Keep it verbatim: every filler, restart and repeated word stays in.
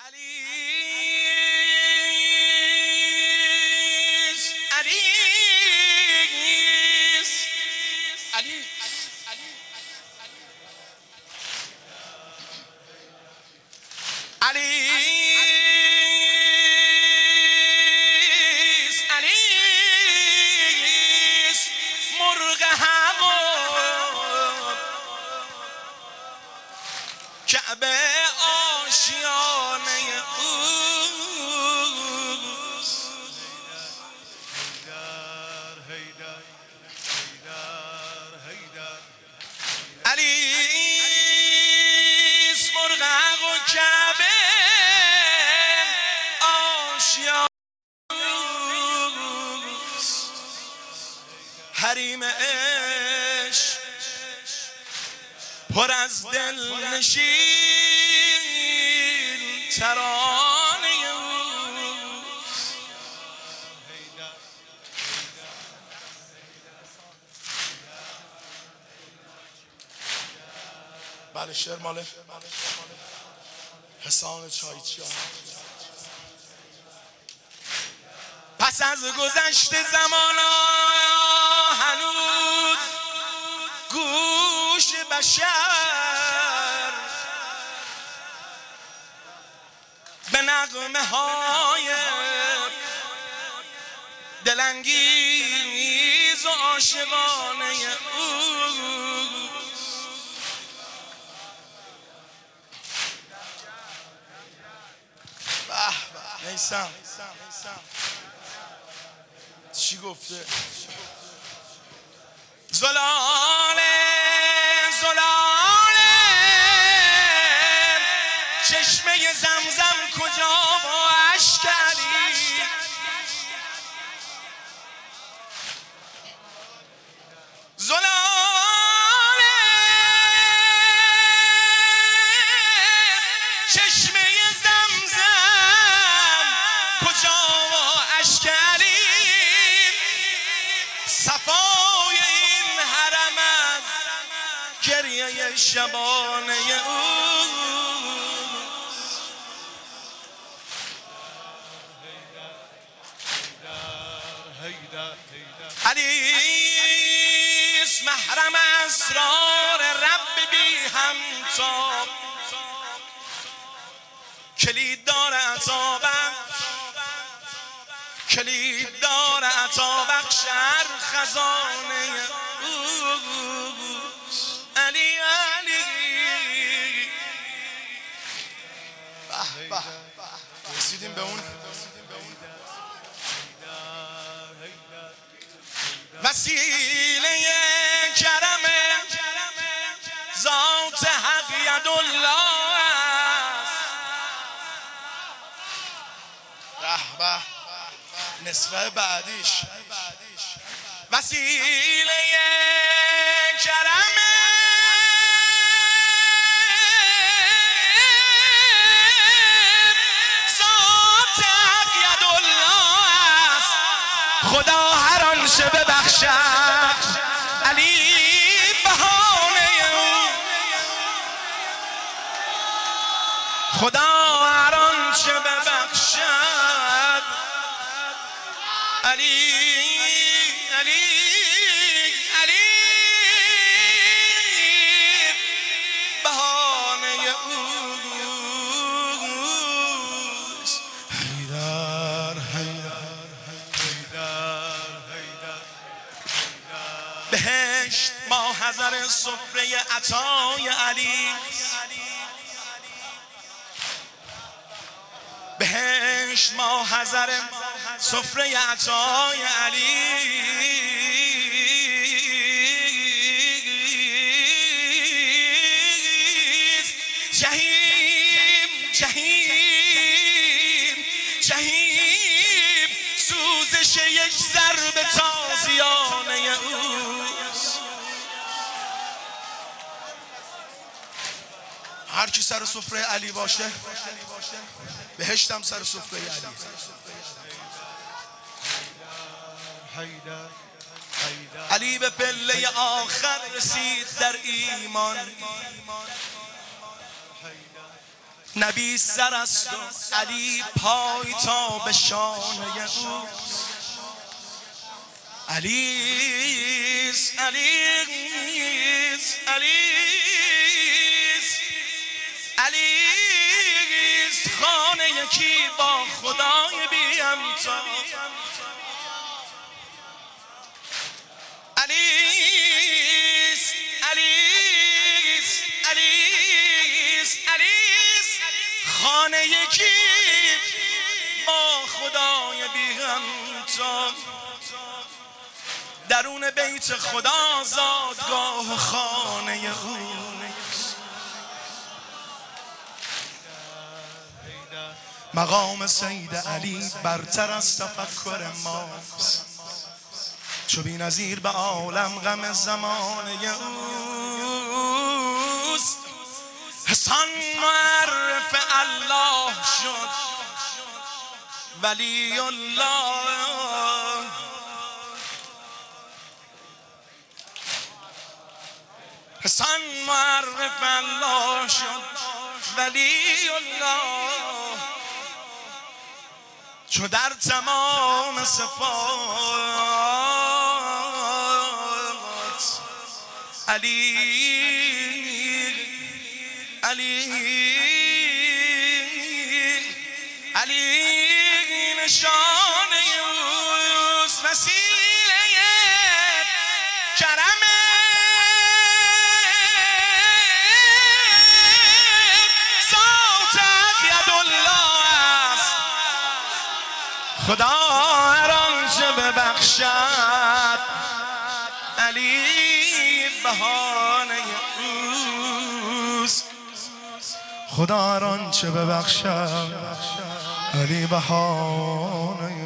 علی علی علی علی مرغ هوا کعبه آشیانه اوست. علیس مرغ هوا کعبه آشیانه اوست. حریم عشق پر از دل نشین ترانه اوست. بله شعر ماله حسان چایچیان. پس از گذشت زمانا هنوز گوش بشر به نغمه های دلانگیز و عاشقانه اوست. به به نیسم چی گفته؟ زلاله زلاله چشمه زمزم کجا و اشک علی. زلاله چشمه زمزم کجا و اشک علی. صفای این حرم از گریه شبانه اوست. علیس محرم اسرار رب بی همتا کلید دار عطا بخش کلید دار عطا بخش هر خزانه اوست. علی علی به به رسیدیم به اون وسیله کرم ذات حق یدالله است. به به نصفه بعدیش وسیله کرم ذات حق یدالله است. خدا هر آنچه ببخشد علی بهانه او. خدا هر آنچه ببخشد علی علی علی بهانه اوست. حیدر حیدر حیدر حیدر بهشت ما حضر سفره عطای علی. بهشت ما حضر سفره عطای علی. جهیم جهیم جهیم سوزش یک ضرب تازیانه اوست. هر کی سر سفره علی باشه بهشتم سر سفره علی. علی به پله آخر رسید در ایمان. نبی سر است و علی پای تا به شانه او. علیست علیست علیست علیست خانه یکی با خدای بی همتا. علیست علیست علیست علیست خانه یکی با خدای بی همتا. درون بیت خدا زادگاه خانه او. مقام سید علی برتر از تفکر ماست، چو بی نظیر به عالم غم زمانه اوست. حسن معرف الله شد ولی الله. حسن معرف الله شد ولی الله. چو در تمام صفات علی علی علی نشانه اوست. وسیله کرم خدا هر آنچه ببخشد علی بهانه اوست. خدا هر آنچه ببخشد علی بهانه